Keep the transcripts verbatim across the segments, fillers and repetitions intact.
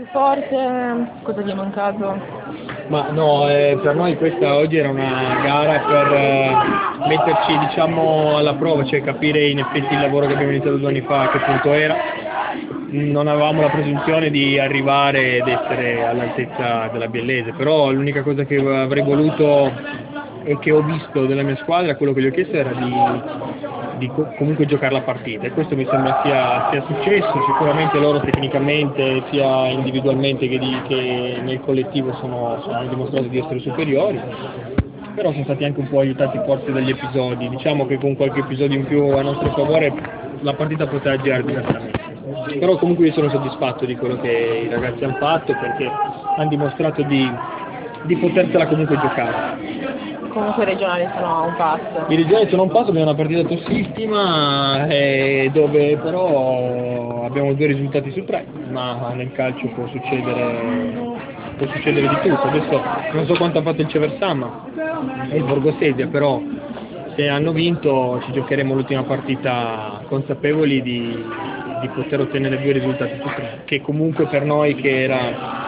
Più forte, cosa ti è mancato? Ma no, eh, per noi questa oggi era una gara per eh, metterci diciamo alla prova, cioè capire in effetti il lavoro che abbiamo iniziato due anni fa a che punto era. Non avevamo la presunzione di arrivare ed essere all'altezza della Biellese, però l'unica cosa che avrei voluto e che ho visto della mia squadra, quello che gli ho chiesto era di, di co comunque giocare la partita, e questo mi sembra sia, sia successo. Sicuramente loro tecnicamente sia individualmente che, di, che nel collettivo sono, sono, hanno dimostrato di essere superiori, però sono stati anche un po' aiutati forse dagli episodi. Diciamo che con qualche episodio in più a nostro favore la partita poteva girare diversamente, però comunque io sono soddisfatto di quello che i ragazzi hanno fatto, perché hanno dimostrato di, di potersela comunque giocare. Comunque i regionali sono a un passo. I regionali sono a un passo, abbiamo una partita tossissima eh, dove però abbiamo due risultati su tre, ma nel calcio può succedere, può succedere di tutto. Adesso non so quanto ha fatto il Ceversama e il Borgosesia, però se hanno vinto ci giocheremo l'ultima partita consapevoli di, di poter ottenere due risultati su tre, che comunque per noi che era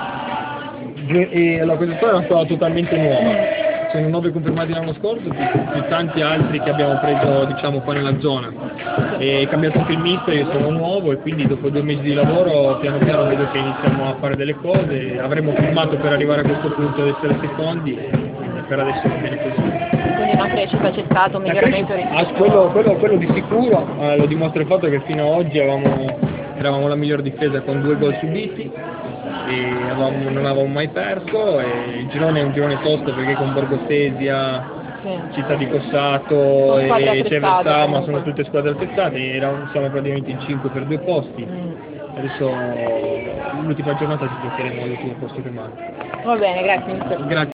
e la questa storia è una storia totalmente nuova. Sono nove confermati l'anno scorso, più, più tanti altri che abbiamo preso diciamo qua nella zona. È cambiato anche il mister, io sono nuovo e quindi dopo due mesi di lavoro piano piano vedo che iniziamo a fare delle cose. Avremmo firmato per arrivare a questo punto ad essere secondi e per adesso va bene così. Quindi una crescita c'è stato, un miglioramento rispetto ah, quello, quello, quello di sicuro, eh, lo dimostra il fatto che fino ad oggi avevamo, eravamo la miglior difesa con due gol subiti e avevamo, non avevamo mai perso, e il girone è un girone tosto perché con Borgosesia, sì. Città di Cossato e Ceversama sono tutte squadre attrezzate, e siamo praticamente in cinque per due posti. Mm. Adesso l'ultima giornata ci giocheremo all'ultimo posto che manca. Va bene, grazie mister. Grazie.